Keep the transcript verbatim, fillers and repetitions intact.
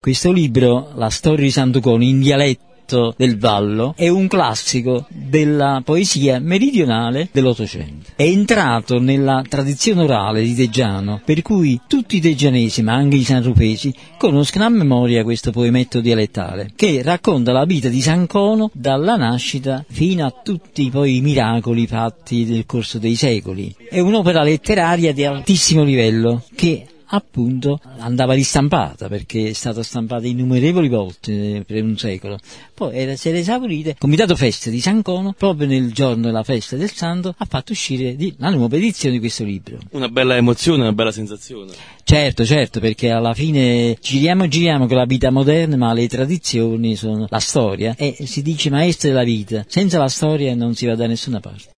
Questo libro, La storia di Sant'Ucone, in dialetto del Vallo, è un classico della poesia meridionale dell'Ottocento. È entrato nella tradizione orale di Teggiano, per cui tutti i teggianesi, ma anche i sanrupesi, conoscono a memoria questo poemetto dialettale, che racconta la vita di San Cono dalla nascita fino a tutti poi i miracoli fatti nel corso dei secoli. È un'opera letteraria di altissimo livello, che appunto andava ristampata, perché è stata stampata innumerevoli volte per un secolo. Poi era, si era esaurita. Il Comitato Feste di San Cono, proprio nel giorno della festa del Santo, ha fatto uscire di, la nuova edizione di questo libro. Una bella emozione, una bella sensazione. Certo, certo, perché alla fine giriamo e giriamo con la vita moderna, ma le tradizioni sono la storia, e si dice maestra della vita. Senza la storia non si va da nessuna parte.